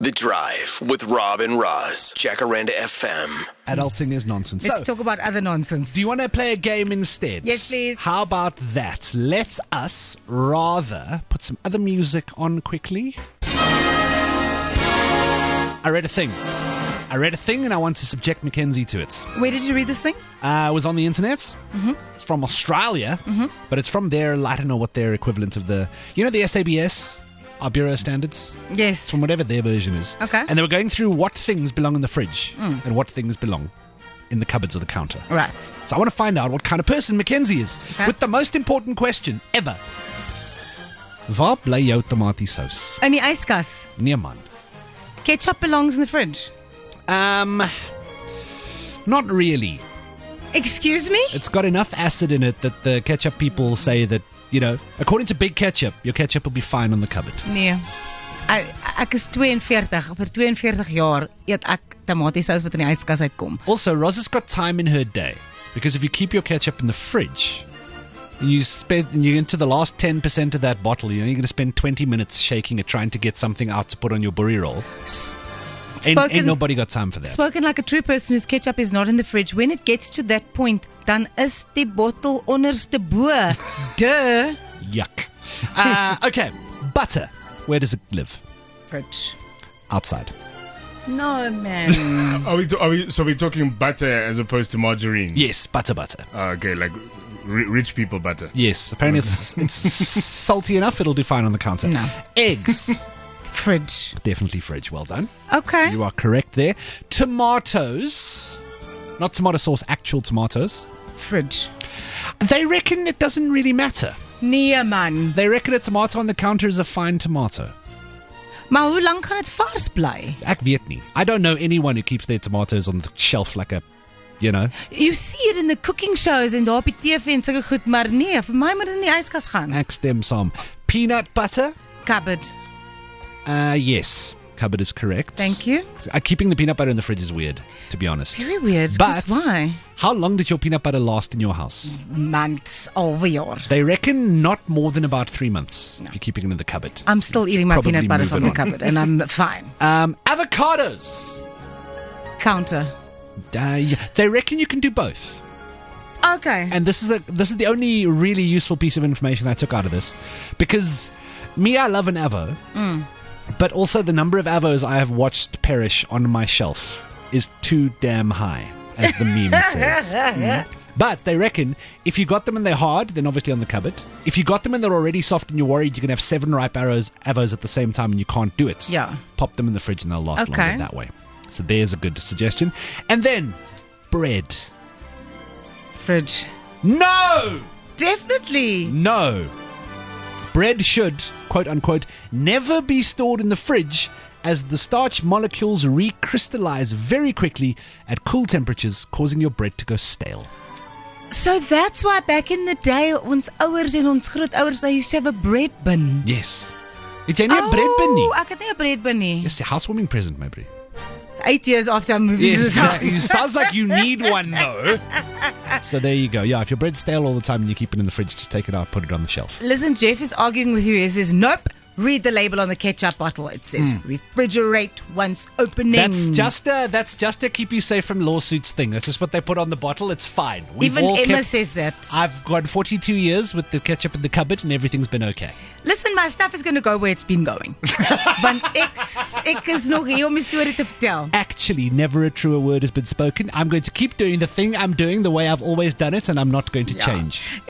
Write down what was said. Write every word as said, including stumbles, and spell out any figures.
The Drive with Rob and Roz, Jacaranda F M. Adulting is nonsense. Let's so, talk about other nonsense. do you want to play a game instead? Yes, please. How about that? Let us rather put some other music on quickly. I read a thing. I read a thing and I want to subject Mackenzie to it. Where did you read this thing? Uh, it was on the internet. Mm-hmm. It's from Australia, mm-hmm. but it's from their, I don't know what their equivalent of the, you know the S A B S? Our Bureau standards? Yes. From whatever their version is. Okay. And they were going through what things belong in the fridge mm. and what things belong in the cupboards or the counter. Right. So I want to find out what kind of person Mackenzie is. Okay. With the most important question ever. Waar bly jou tomatiesous? In die yskas. Nee man. Ketchup belongs in the fridge. Um, not really. Excuse me? It's got enough acid in it that the ketchup people say that, you know, according to Big Ketchup, your ketchup will be fine on the cupboard. Nee. Ek, ek is tweeënveertig. Vir tweeënveertig jaar eet ek tomatiesous wat in die yskas uitkom. Also, Roz has got time in her day. Because if you keep your ketchup in the fridge, and you spend, and you're into the last ten percent of that bottle, you know, you're going to spend twenty minutes shaking it, trying to get something out to put on your burry roll. Ain't, Spoken, ain't nobody got time for that. Spoken like a true person whose ketchup is not in the fridge. When it gets to that point, dan is die bottel onderste bo. Duh. Yuck. Uh, okay, butter. Where does it live? Fridge. Outside. No, man. Are we, are we? So we're talking butter as opposed to margarine? Yes, butter, butter. Uh, okay, like r- rich people butter. Yes, apparently it's, it's salty enough. It'll do fine on the counter. No. Eggs. Fridge. Definitely fridge. Well done. Okay. You are correct there. Tomatoes. Not tomato sauce, actual tomatoes. Fridge. They reckon it doesn't really matter. Nee, man. They reckon a tomato on the counter is a fine tomato. Maar hoe lang gaan dit vars bly? Ek weet nie. I don't know anyone who keeps their tomatoes on the shelf like a, you know. You see it in the cooking shows en daar op die T V en sulke goed, maar nee, vir my moet dit in die yskas gaan. Ek stem saam. Peanut butter? Cupboard. Uh, yes. Cupboard is correct. Thank you. Uh, keeping the peanut butter in the fridge is weird, to be honest. Very weird. But why? How long does your peanut butter last in your house? Months, over jaar. They reckon not more than about three months no. if you're keeping it in the cupboard. I'm still eating my Probably peanut butter move from it the on. cupboard and I'm fine. Um, avocados. Counter. Uh, yeah, they reckon you can do both. Okay. And this is a this is the only really useful piece of information I took out of this, because me, I love an avo, Mm. but also the number of avos I have watched perish on my shelf is too damn high, as the meme says. Mm. But they reckon if you got them and they're hard, then obviously on the cupboard. If you got them and they're already soft and you're worried you can have seven ripe arrows, avos at the same time and you can't do it, Yeah. pop them in the fridge and they'll last Okay. longer that way. So there's a good suggestion. And then bread. Fridge. No! Definitely. No. Bread should, quote unquote, never be stored in the fridge, as the starch molecules recrystallize very quickly at cool temperatures, causing your bread to go stale. So that's why back in the day, ons ouers en ons grootouers, they used to have a bread bin. Yes. Het jy nie 'n breadbin nie? Oh, ek het nie 'n bread bin nie. Yes, a housewarming present, my brie. Eight years after I moved to Yes, this house. exactly. Sounds like you need one, though. So there you go. Yeah, if your bread's stale all the time and you keep it in the fridge, just take it out, put it on the shelf. Listen, Jeff is arguing with you. He says, nope. Read the label on the ketchup bottle. It says Mm. refrigerate once opening. That's just a that's just a keep you safe from lawsuits thing. That's just what they put on the bottle. It's fine. We've Even all Emma kept, says that. I've got forty-two years with the ketchup in the cupboard and everything's been okay. Listen, my stuff is going to go where it's been going. Want ek, ek is nog hier om 'n storie te vertel. Actually, never a truer word has been spoken. I'm going to keep doing the thing I'm doing the way I've always done it, and I'm not going to Yeah. change.